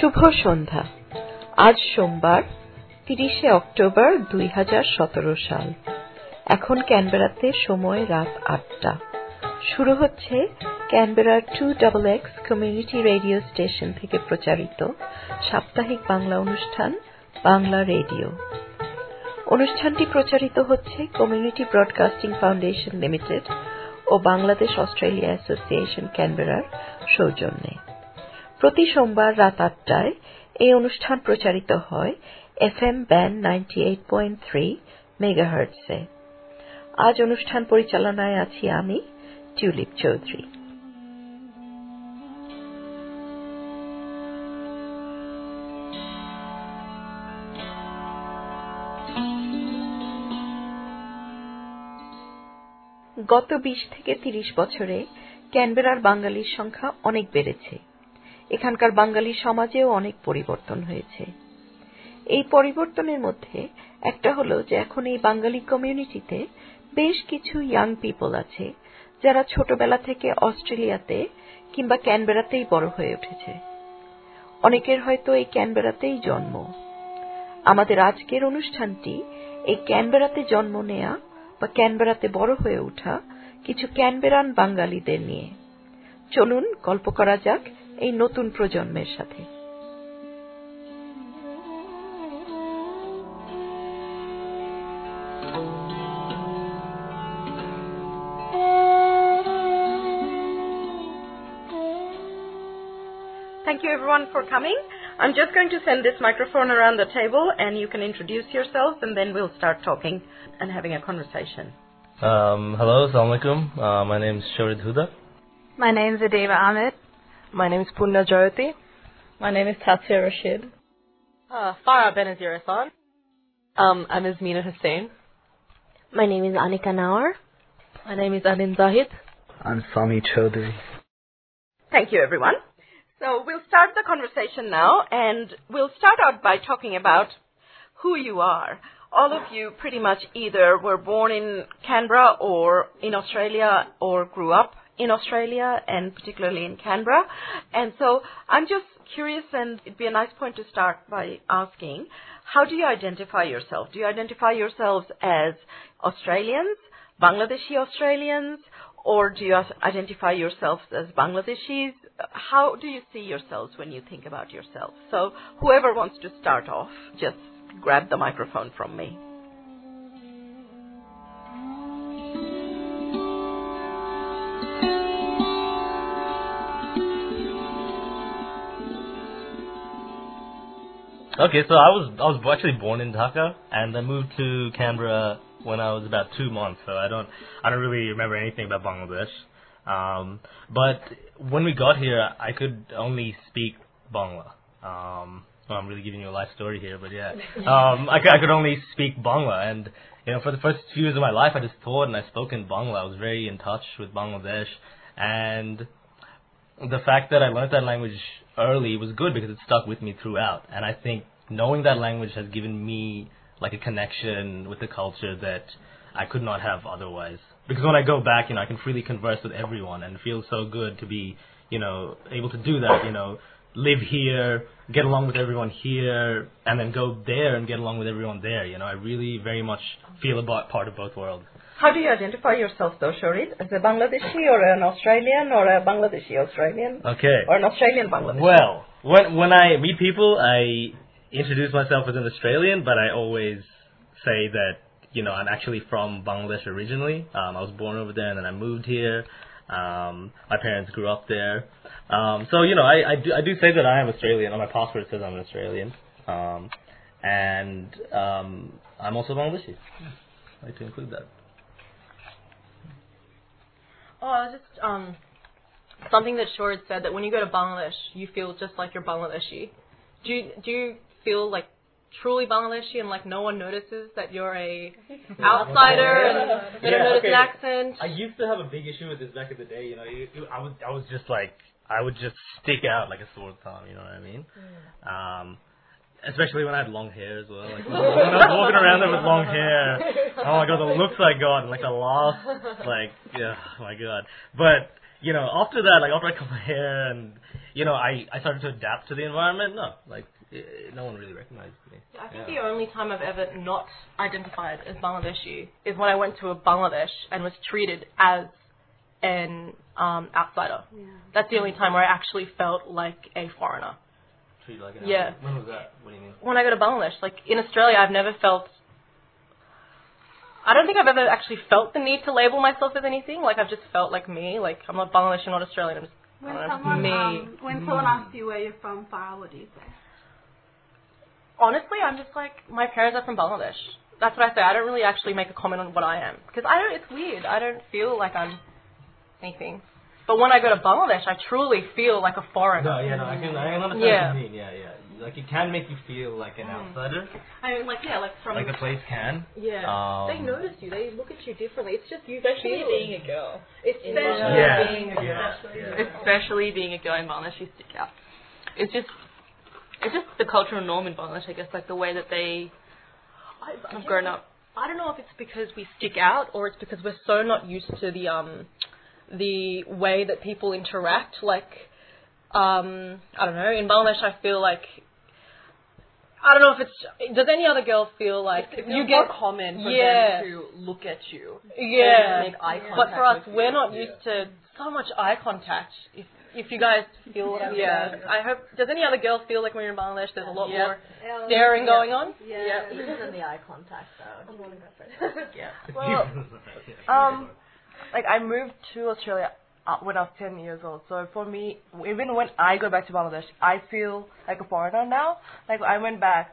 শুভ সন্ধ্যা। আজ সোমবার 30শে অক্টোবর 2017 সাল। এখন ক্যানবেরাতে সময় রাত 8টা। শুরু হচ্ছে ক্যানবেরার 2XX কমিউনিটি রেডিও স্টেশন থেকে প্রচারিত সাপ্তাহিক বাংলা অনুষ্ঠান বাংলা রেডিও। অনুষ্ঠানটি প্রচারিত হচ্ছে কমিউনিটি ব্রডকাস্টিং ফাউন্ডেশন লিমিটেড ও বাংলাদেশ অস্ট্রেলিয়া অ্যাসোসিয়েশন ক্যানবেরার সৌজন্যে। প্রতি সোমবার রাত 8টায় এই অনুষ্ঠান প্রচারিত হয় FM ব্যান্ড 98.3 মেগাহার্টজে। আজ অনুষ্ঠান পরিচালনায় আছি আমি, টিউলিপ চৌধুরী। গত 20 থেকে 30 বছরে ক্যানবেরার বাঙালির সংখ্যা অনেক বেড়েছে। এখানকার বাঙালি সমাজেও অনেক পরিবর্তন হয়েছে। এই পরিবর্তনের মধ্যে একটা হলো যে এখন এই বাঙালি কমিউনিটিতে বেশ কিছু ইয়াং পিপল আছে যারা ছোটবেলা থেকে অস্ট্রেলিয়াতে কিংবা ক্যানবেরাতেই বড় হয়ে উঠেছে। অনেকের হয়তো এই ক্যানবেরাতেই জন্ম। আমাদের আজকের অনুষ্ঠানটি এই ক্যানবেরাতে জন্ম নেয়া বা ক্যানবেরাতে বড় হয়ে ওঠা কিছু ক্যানবেরান বাঙালিদের নিয়ে। চলুন গল্প করা যাক এই নতুন প্রজন্মের সাথে। Thank you everyone for coming. I'm just going to send this microphone around the table and you can introduce yourselves and then we'll start talking and having a conversation. Hello, assalamu alaikum. My name is Shorid Huda. My name is Adeva Ahmed. My name is Punna Jayati. My name is Tatsir Rashid. Farah Benazir Hassan. I'm Izmina Hussain. My name is Anika Nawar. My name is Alin Zahid. I'm Sami Chaudhary. Thank you everyone. So we'll start the conversation now and we'll start out by talking about who you are. All of you pretty much either were born in Canberra or in Australia or grew up in Australia and particularly in Canberra. And so I'm just curious, and it'd be a nice point to start by asking, how do you identify yourself? Do you identify yourselves as Australians, Bangladeshi Australians, or do you identify yourselves as Bangladeshis? How do you see yourselves when you think about yourselves? So whoever wants to start off, just grab the microphone from me. Okay, so I was actually born in Dhaka, and I moved to Canberra when I was about 2 months. So I don't really remember anything about Bangladesh. But when we got here, I could only speak Bangla. Well, I'm really giving you a life story here, but yeah, I could only speak Bangla, and for the first few years of my life, I just taught and I spoke in Bangla. I was very in touch with Bangladesh, and the fact that I learned that language early was good because it stuck with me throughout. And I think knowing that language has given me like a connection with the culture that I could not have otherwise. Because when I go back, I can freely converse with everyone, and it feels so good to be, able to do that, live here, get along with everyone here, and then go there and get along with everyone there. I really very much feel part of both worlds. How do you identify yourself though, Shorid? As a Bangladeshi or an Australian or a Bangladeshi Australian? Okay. Or an Australian Bangladeshi? Well, when I meet people, I introduce myself as an Australian, but I always say that, I'm actually from Bangladesh originally. I was born over there and then I moved here. My parents grew up there. So, I do say that I am Australian. On my passport it says I'm an Australian. And I'm also Bangladeshi. I'd like to include that. Just something that Shorid said, that when you go to Bangladesh, you feel just like you're Bangladeshi. Do you feel like truly Bangladeshi and like no one notices that you're a outsider and they don't notice an accent? I used to have a big issue with this back in the day. I was just like, I would just stick out like a sore thumb. You know what I mean? Especially when I had long hair as well. Like when I was walking around there with long hair, oh my god, the looks I got, and like the loss, oh my god. But after that, like after I cut my hair and I started to adapt to the environment. No, like no one really recognized me. I think the only time I've ever not identified as Bangladeshi is when I went to Bangladesh and was treated as an outsider. Yeah. That's the only time where I actually felt like a foreigner. Treated like an outsider? Yeah. When was that? What do you mean? When I go to Bangladesh. Like, in Australia, I've never felt... I don't think I've ever actually felt the need to label myself as anything. Like, I've just felt like me. Like, I'm not Bangladeshi, I'm not Australian. I'm just when someone asks you where you're from, Farah, what do you say? Honestly, I'm just like, my parents are from Bangladesh. That's what I say. I don't really actually make a comment on what I am. Because it's weird. I don't feel like I'm anything. But when I go to Bangladesh, I truly feel like a foreigner. I can understand what you mean. Yeah. Like, it can make you feel like an outsider. I mean, like from... Like the place can. Yeah. They notice you. They look at you differently. It's just you... Especially being a girl. Especially being a girl in Bangladesh, you stick out. It's just the cultural norm in Bangladesh, I guess, like the way that they have grown up. I don't know if it's because we stick out or it's because we're so not used to the way that people interact. Like, I don't know, in Bangladesh I feel like, I don't know if it's, does any other girl feel like you get common for them to look at you? Yeah. Make eye contact but for us, we're not used to so much eye contact. If you guys feel what I'm saying. I hope, does any other girl feel like when you're in Bangladesh there's a lot more staring going on? Yeah. Even in the eye contact though. Well, like I moved to Australia when I was 10 years old. So for me, even when I go back to Bangladesh, I feel like a foreigner now. Like I went back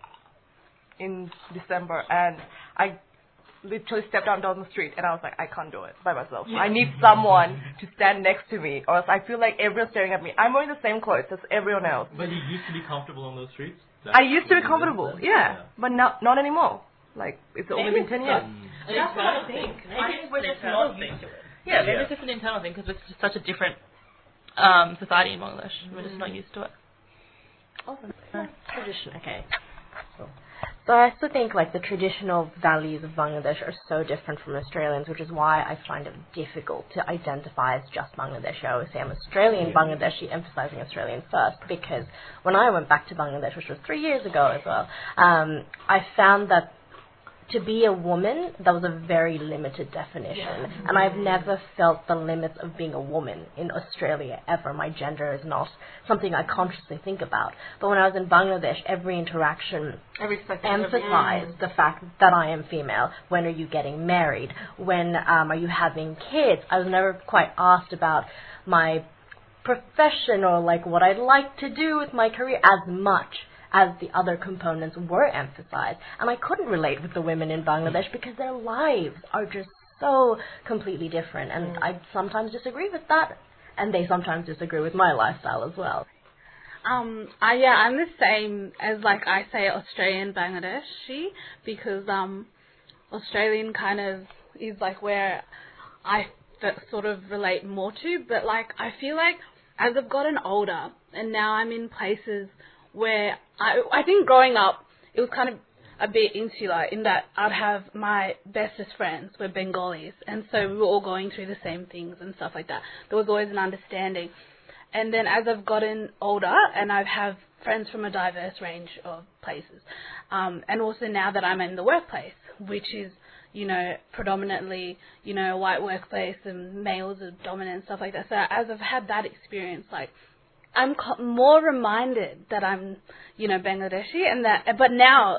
in December and I literally stepped down the street and I was like, I can't do it by myself. I need someone to stand next to me or else I feel like everyone's staring at me. I'm wearing the same clothes as everyone else. But you used to be comfortable on those streets? I used to be comfortable, but not anymore. Like, it's only been 10 years. That's what I think. I think we're just not used to it. Yeah, maybe it's just an internal thing because it's just such a different society in Bangladesh. We're just not used to it. Tradition, okay. So I still think like the traditional values of Bangladesh are so different from Australians, which is why I find it difficult to identify as just Bangladeshi. I always say I'm Australian Bangladeshi, emphasizing Australian first, because when I went back to Bangladesh, which was 3 years ago as well, I found that to be a woman, that was a very limited definition. And I've never felt the limits of being a woman in Australia ever. My gender is not something I consciously think about. But when I was in Bangladesh, every interaction emphasized the fact that I am female. When are you getting married? When are you having kids? I was never quite asked about my profession or like what I'd like to do with my career as much as the other components were emphasized. And I couldn't relate with the women in Bangladesh because their lives are just so completely different. And I sometimes disagree with that, and they sometimes disagree with my lifestyle as well. I'm the same as, like, I say Australian Bangladeshi, because Australian kind of is like where I sort of relate more to. But like I feel like as I've gotten older and now I'm in places where I think growing up it was kind of a bit insular in that I'd have my bestest friends were Bengalis, and so we were all going through the same things and stuff like that. There was always an understanding. And then as I've gotten older and I have friends from a diverse range of places, and also now that I'm in the workplace, which is, you know, predominantly, you know, a white workplace and males are dominant and stuff like that. So as I've had that experience, like, I'm more reminded that I'm, you know, Bangladeshi, and that, but now,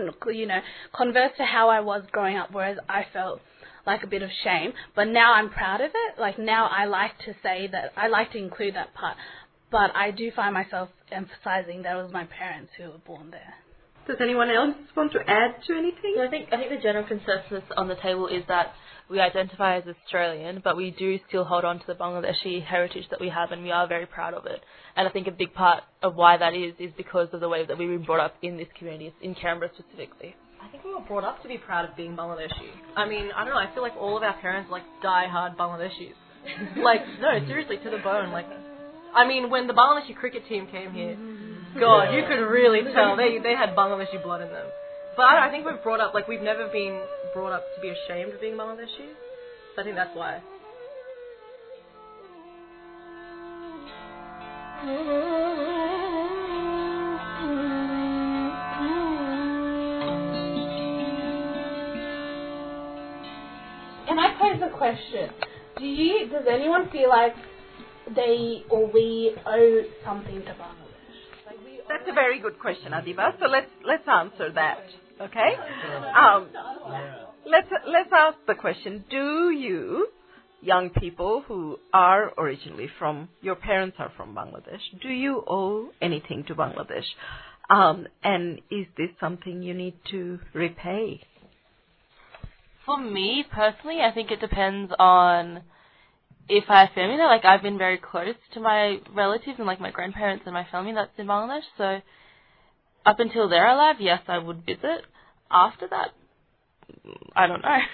converse to how I was growing up, whereas I felt like a bit of shame, but now I'm proud of it. Like now I like to say that, I like to include that part, but I do find myself emphasizing that it was my parents who were born there. Does anyone else want to add to anything? I think the general consensus on the table is that we identify as Australian, but we do still hold on to the Bangladeshi heritage that we have, and we are very proud of it. And I think a big part of why that is because of the way that we've been brought up in this community, in Canberra specifically. I think we were brought up to be proud of being Bangladeshi. I mean, I don't know, I feel like all of our parents are like die-hard Bangladeshis. Like, no, seriously, to the bone. Like, I mean, when the Bangladeshi cricket team came here, God, you could really tell they had Bangladeshi blood in them. But I think we've brought up, like, we've never been brought up to be ashamed of being Bangladeshi. So I think that's why. Can I pose a question? Does anyone feel like they or we owe something to Bangladesh? Like That's a very good question, Adiba. So let's answer that. Okay. Let's ask the question: do you, young people who are originally from, your parents are from Bangladesh, do you owe anything to Bangladesh? And is this something you need to repay? For me, personally, I think it depends on if I have family there. Like, I've been very close to my relatives and, like, my grandparents and my family that's in Bangladesh. So, up until they're alive, yes, I would visit. After that, I don't know.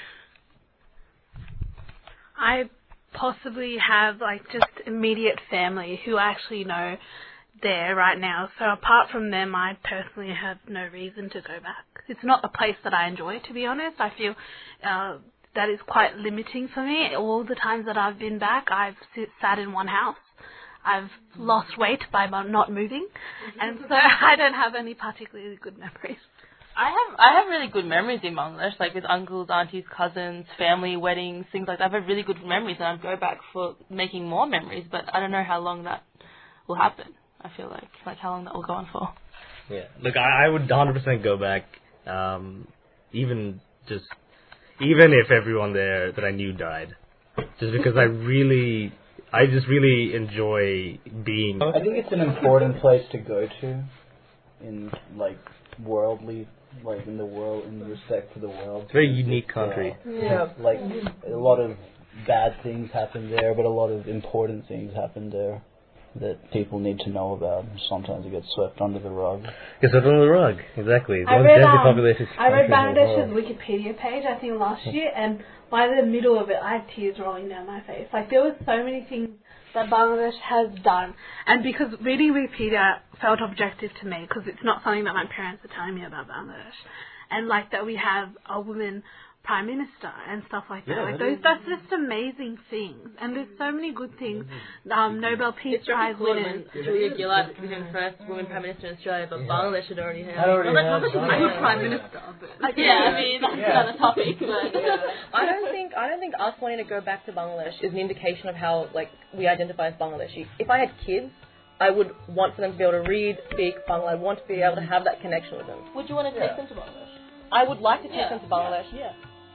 I possibly have, like, just immediate family who I actually know there right now. So apart from them, I personally have no reason to go back. It's not a place that I enjoy, to be honest. I feel that is quite limiting for me. All the times that I've been back, I've sat in one house. I've lost weight by not moving, and so I don't have any particularly good memories. I have really good memories in Bangladesh, like with uncles, aunties, cousins, family, weddings, things like that. I have really good memories, and I'd go back for making more memories, but I don't know how long that will happen. I feel like how long that will go on for. Yeah, look, I would 100% go back, even if everyone there that I knew died, just because I just really enjoy being. I think it's an important place to go to, in like worldly, like in the world, in respect to the world. It's a very unique country. Like a lot of bad things happen there, but a lot of important things happen there that people need to know about. Sometimes it gets swept under the rug. It's swept under the rug, exactly. I read Bangladesh's Wikipedia page, I think last year, and by the middle of it, I had tears rolling down my face. Like, there were so many things that Bangladesh has done. And because reading Wikipedia felt objective to me, because it's not something that my parents are telling me about Bangladesh. And like that we have a woman Prime Minister and stuff like that. That's just amazing things. And there's so many good things. Nobel Peace Prize winners. Julia Gillard became the first woman Prime Minister in Australia, but Bangladesh had already had. Prime Minister. But yeah, I mean, that's another topic. But, I don't think us wanting to go back to Bangladesh is an indication of how, like, we identify as Bangladeshi. If I had kids, I would want for them to be able to read, speak Bangla. I want to be able to have that connection with them. Would you want to take them to Bangladesh? I would like to take them to Bangladesh. Yeah.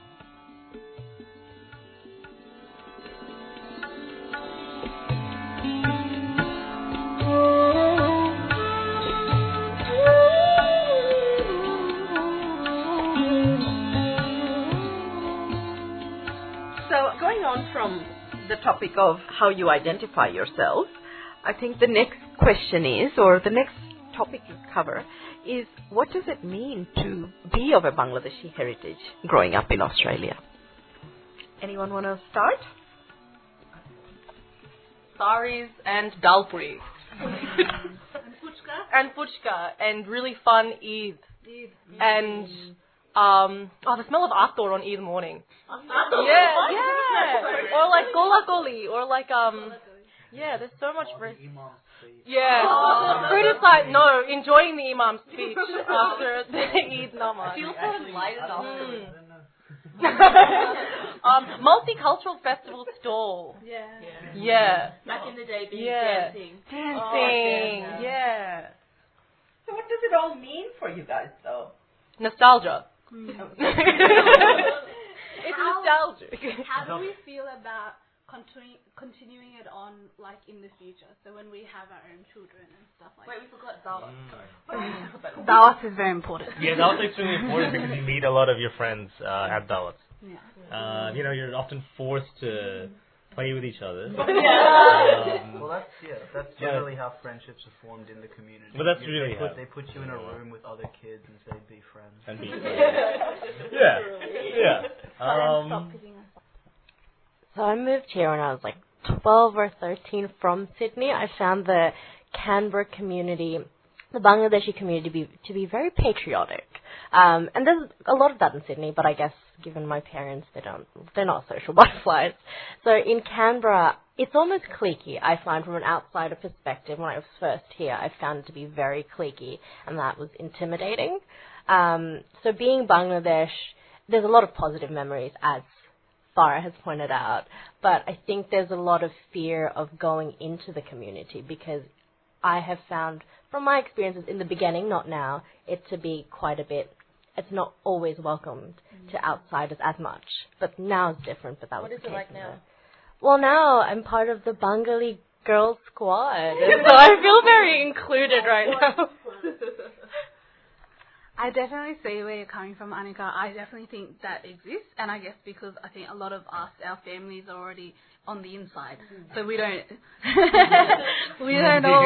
So going on from the topic of how you identify yourself, I think the next question is, or the next topic you cover, is what does it mean to be of a Bangladeshi heritage growing up in Australia? Anyone want to start? Saris and dalpuri. And puchka. And really fun Eid. And the smell of attor on Eid morning. Yeah. Or like gola goli. Or like yeah, there's so much. Yeah. Food aside, no, enjoying the imam's speech after the Eid namaz. Feels so light enough. Multicultural festival stall. Yeah. Back in the day, being dancing. Yeah. So what does it all mean for you guys, though? Nostalgia. Mm. It's nostalgic. How do we feel about continuing it on, like, in the future? So when we have our own children and stuff like that. Wait, we forgot Dawat. Dawat is very important. Yeah, Dawat is extremely important because you meet a lot of your friends at Dawat. Yeah. You're often forced to play with each other. Well, that's generally how friendships are formed in the community. But that's really how. They put you in a room with other kids and say, be friends. And be friends. Yeah. So I moved here when I was like 12 or 13 from Sydney. I found the Canberra community, the Bangladeshi community, to be very patriotic. And there's a lot of that in Sydney, but I guess given my parents, they're not social butterflies. So in Canberra, it's almost cliquey. I find from an outsider perspective, when I was first here, I found it to be very cliquey, and that was intimidating. So being Bangladesh, there's a lot of positive memories, as Farah has pointed out, but I think there's a lot of fear of going into the community, because I have found, from my experiences in the beginning, not now, it to be quite a bit, it's not always welcomed to outsiders as much. But now it's different, but that was the case. What is it like now? Well, now I'm part of the Bengali girls squad, so I feel very included right now. I definitely see where you're coming from, Annika. I definitely think that exists, and I guess because I think a lot of us, our families are already on the inside, so we don't always we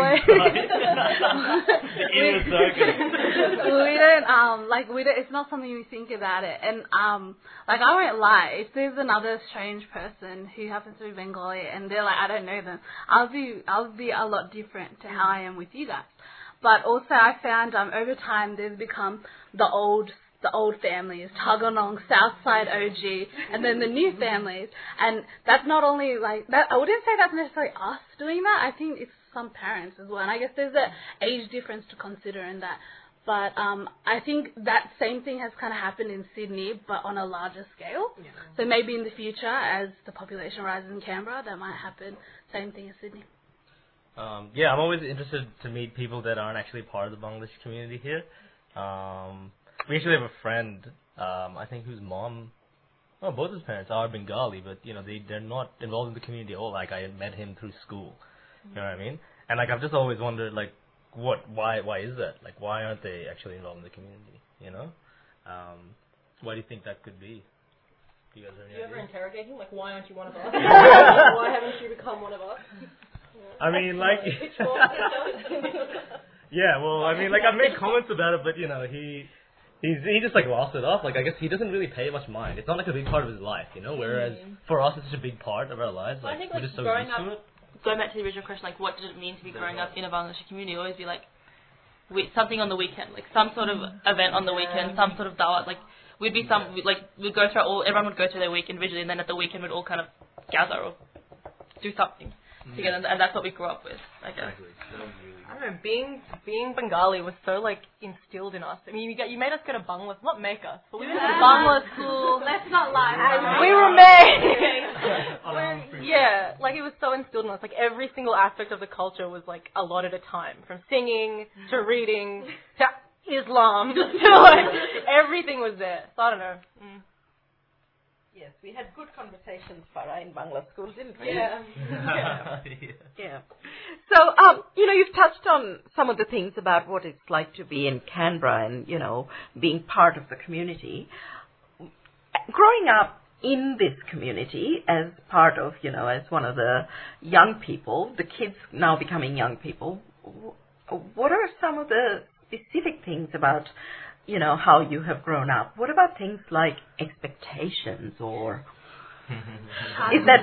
don't it's not something we think about it. And like, I won't lie, if there's another strange person who happens to be Bengali and they're like, I don't know them, I'll be a lot different to how I am with you guys. But also I found over time there's become the old families, Tuggeranong, Southside OG, and then the new families. And that's not only like that, I wouldn't say that's necessarily us doing that. I think it's some parents as well. And I guess there's an age difference to consider in that. But I think that same thing has kind of happened in Sydney, but on a larger scale. Yeah. So maybe in the future, as the population rises in Canberra, that might happen. Same thing as Sydney. Yeah, I'm always interested to meet people that aren't actually part of the Bangladesh community here. We actually have a friend, I think, whose mom, well, both his parents are Bengali, but, you know, they're not involved in the community at all. Like, I met him through school. You know what I mean? And, like, I've just always wondered, like, why is that? Like, why aren't they actually involved in the community, you know? Why do you think that could be? Do you guys have any idea? ever interrogate him? Like, why aren't you one of us? Why haven't you become one of us? I mean, like, yeah, well, I mean, like, I've made comments about it, but, you know, he just, like, lost it off. Like, I guess he doesn't really pay much mind. It's not, like, a big part of his life, you know, whereas for us, it's such a big part of our lives. Like, I think, we're like, just so growing used up, to it. Going back to the original question, like, what did it mean to be growing up in a Bangladeshi community? Always be, like, something on the weekend, like, some sort of event on the weekend, some sort of dawat, like, we'd go through everyone would go through their week individually, and then at the weekend we'd all kind of gather or do something together, and that's what we grew up with, I guess. I don't know, being Bengali was so, like, instilled in us. I mean, you made us go to Bangla, not make us, but we went to Bangla school. Let's not lie. We were made. Yeah, like, it was so instilled in us. Like, every single aspect of the culture was, like, a lot at a time. From singing, to reading, to Islam, to, like, everything was there. So, I don't know. Yes, we had good conversations, Farah, in Bangla school, didn't we? Yeah. Yeah. So, you know, you've touched on some of the things about what it's like to be in Canberra and, you know, being part of the community. Growing up in this community as part of, you know, as one of the young people, the kids now becoming young people, what are some of the specific things about, you know, how you have grown up? What about things like expectations, or is that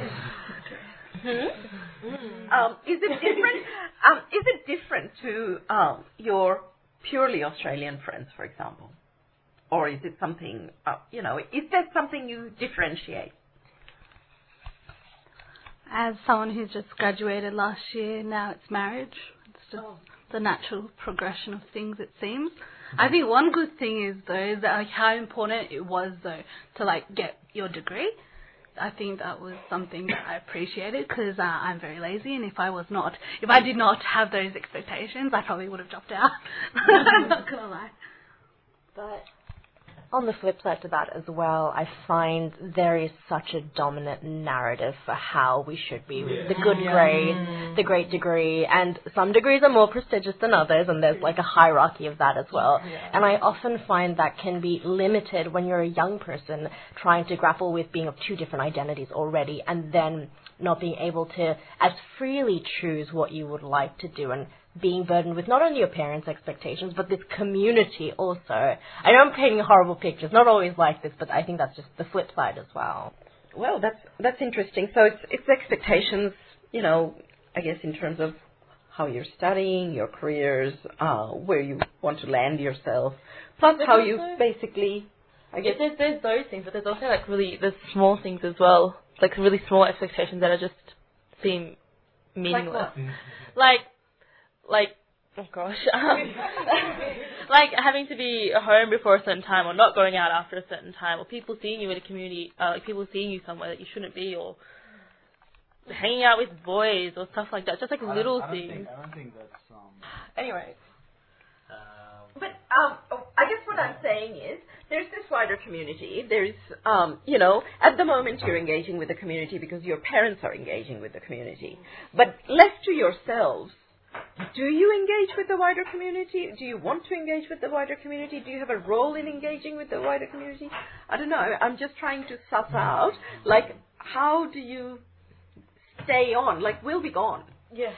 is it different? Is it different to your purely Australian friends, for example, or is it something? You know, is there something you differentiate? As someone who's just graduated last year, now it's marriage. It's just the natural progression of things, it seems. I think one good thing is, though, is that, like, how important it was, though, to, like, get your degree. I think that was something that I appreciated, because I'm very lazy, and if I did not have those expectations, I probably would have dropped out. I'm not gonna lie. But on the flip side to that as well, I find there is such a dominant narrative for how we should be. The good grades, the great degree, and some degrees are more prestigious than others, and there's like a hierarchy of that as well. And I often find that can be limited when you're a young person trying to grapple with being of two different identities already, and then not being able to as freely choose what you would like to do, and being burdened with not only your parents' expectations, but this community also. I know I'm painting a horrible picture. It's not always like this, but I think that's just the flip side as well. Well, that's interesting. So it's expectations, you know, I guess in terms of how you're studying, your careers, where you want to land yourself, plus how you basically, I guess. There's those things, but there's also, like, really the small things as well. Like, really small expectations that are just seem meaningless. Like, oh gosh, like having to be home before a certain time, or not going out after a certain time, or people seeing you in a community, like people seeing you somewhere that you shouldn't be, or hanging out with boys or stuff like that. Just like little things. I don't think that's. Anyway. But I guess what I'm saying is there's this wider community. There's, at the moment you're engaging with the community because your parents are engaging with the community. But left to yourselves, do you engage with the wider community? Do you want to engage with the wider community? Do you have a role in engaging with the wider community? I don't know. I'm just trying to suss out, like, how do you stay on? Like, we'll be gone. Yes.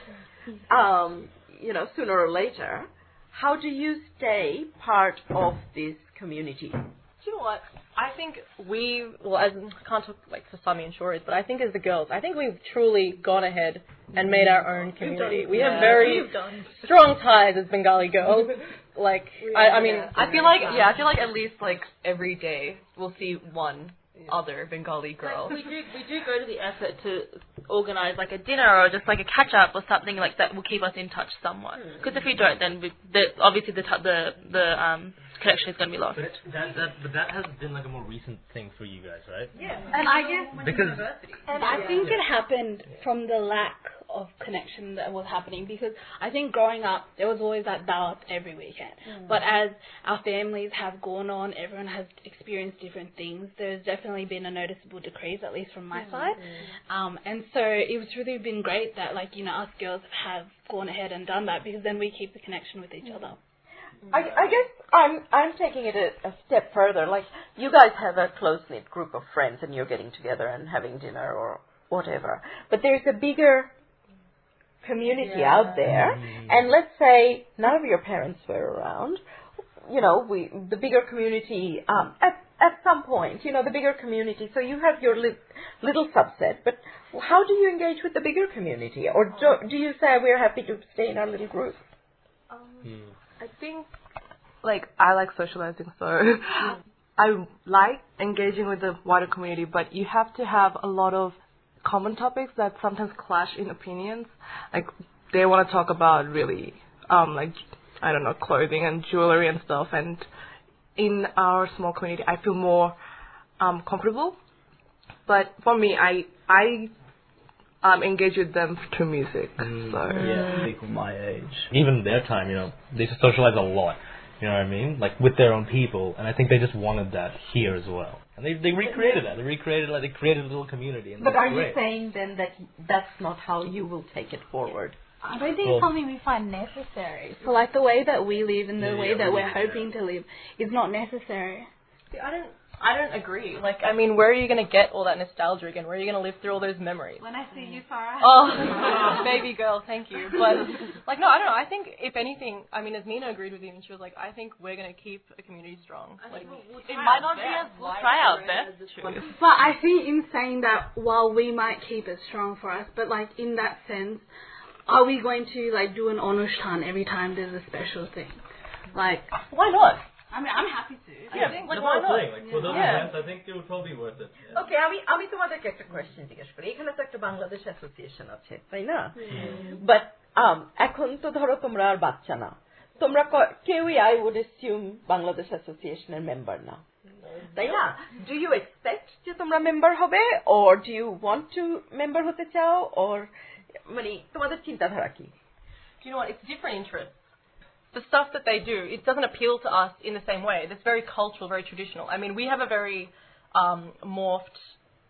Sooner or later. How do you stay part of this community? Do you know what? I think I can't talk like for Sami and Shores, but I think as the girls, I think we've truly gone ahead and made our own community. We have very strong ties as Bengali girls. Like, I feel like at least like every day we'll see one other Bengali girl. We do go to the effort to organise like a dinner or just like a catch up or something like that will keep us in touch somewhat. Because if we don't, then obviously the connection is going to be lost. But that has been like a more recent thing for you guys, right? Yeah. And I guess Because I think it happened from the lack of connection that was happening, because I think growing up there was always that dawat every weekend. But as our families have gone on, everyone has experienced different things. There's definitely been a noticeable decrease, at least from my side. And so it's really been great that us girls have gone ahead and done that, because then we keep the connection with each other. I guess I'm taking it a step further. Like, you guys have a close-knit group of friends and you're getting together and having dinner or whatever. But there's a bigger community out there, and let's say none of your parents were around. The bigger community, at some point, the bigger community. So you have your little subset, but how do you engage with the bigger community? Or do you say we're happy to stay in our little group? I think, I like socializing, so I like engaging with the wider community, but you have to have a lot of common topics that sometimes clash in opinions. Like, they want to talk about really, clothing and jewelry and stuff, and in our small community, I feel more comfortable. But for me, I engage with them through music. People my age. even their time, they socialize a lot. You know what I mean? Like with their own people, and I think they just wanted that here as well. And they recreated that. They created a little community. And but are you saying then that that's not how you will take it forward? I don't think it's something we find necessary. So the way that we live and the way that we're hoping to live is not necessary. See, I don't agree. Where are you going to get all that nostalgia again? Where are you going to live through all those memories? When I see you, Farah. Oh, baby girl, thank you. But, no, I don't know. I think, if anything, as Nina agreed with you, and she was like, I think we're going to keep a community strong. It might not be as we'll try our best. But I think in saying that, while we might keep it strong for us, but in that sense, are we going to do an Onushthan every time there's a special thing? Why not? I'm happy to. Yeah, the whole thing. For those events, I think it would probably be worth it. Yeah. Okay, আমি তোমাদেরকে একটা question জিজ্ঞেস করি। এখানে তো একটা Bangladesh association আছে, তাই না? বাট এখন তো ধরো তোমরা আর বাচ্চা না, তোমরা কেউই আই উড অ্যাসিউম বাংলাদেশ অ্যাসোসিয়েশনের মেম্বার না, তাই না? ডু ইউ এক্সপেক্ট যে তোমরা মেম্বার হবে, or do you want to member হতে চাও, অর তোমাদের চিন্তাধারা কি? Do you know what? It's different interests. The stuff that they do, it doesn't appeal to us in the same way. It's very cultural, very traditional. We have a very morphed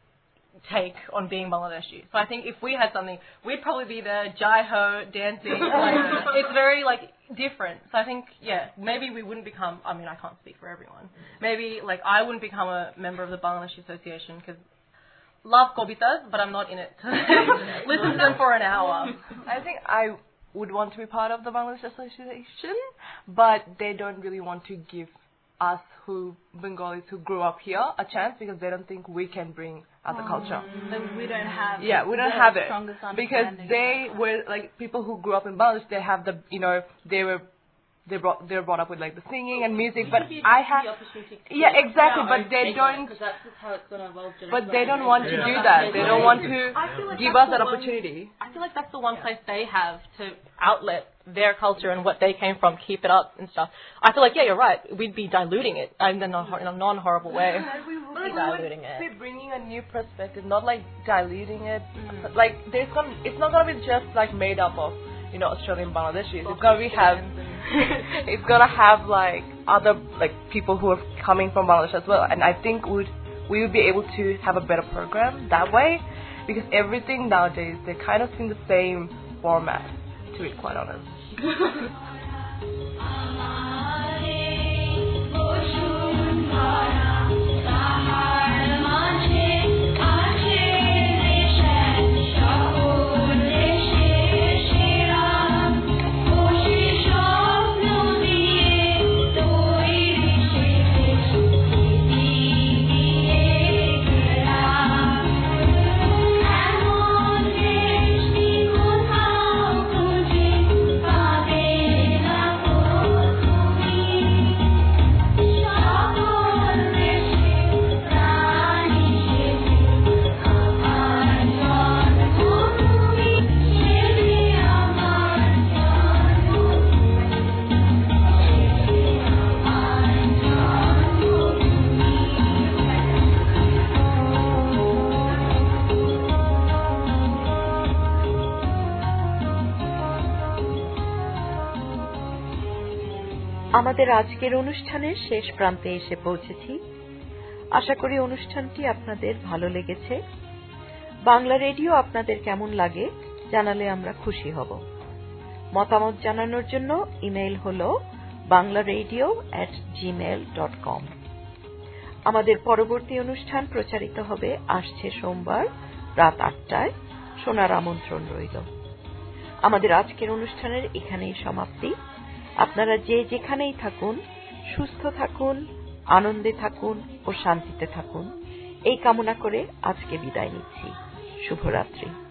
take on being Bangladeshi. So I think if we had something, we'd probably be there, jai-ho, dancing. It's very, different. So I think, maybe we wouldn't become, I can't speak for everyone. Maybe, I wouldn't become a member of the Bangladeshi Association because love kobitas, but I'm not in it to listen to them for an hour. I think I would want to be part of the Bangladesh Association, but they don't really want to give us Bengalis who grew up here a chance, because they don't think we can bring other culture. So we don't have we don't have it, because they were people who grew up in Bangladesh. They have they were they're brought up with like the singing and music, but I have exactly, but they don't. But they don't want to do that. They don't want to give us that opportunity. I feel like that's the one place they have to outlet their culture and what they came from, keep it up and stuff. I feel like, yeah, you're right. We'd be diluting it in a non-horrible way. Diluting it. We're bringing a new perspective, not like diluting it. Like it's not gonna be just like made up of Australian Bangladeshis. It's gonna have like other like people who are coming from Bangladesh as well. And I think we would be able to have a better program that way, because everything nowadays they kind of in the same format. To be quite honest. আমাদের আজকের অনুষ্ঠানের শেষ প্রান্তে এসে পৌঁছেছি। আশা করি অনুষ্ঠানটি আপনাদের ভালো লেগেছে। বাংলা রেডিও আপনাদের কেমন লাগে জানালে আমরা খুশি হব। মতামত জানানোর জন্য ইমেইল হলো banglaradio@gmail.com। আমাদের পরবর্তী অনুষ্ঠান প্রচারিত হবে আসছে সোমবার রাত 8টায়। শোনার আমন্ত্রণ রইল। আমাদের আজকের অনুষ্ঠানের এখানেই সমাপ্তি। আপনারা যে যেখানেই থাকুন সুস্থ থাকুন, আনন্দে থাকুন ও শান্তিতে থাকুন এই কামনা করে আজকে বিদায় নিচ্ছি। শুভরাত্রি।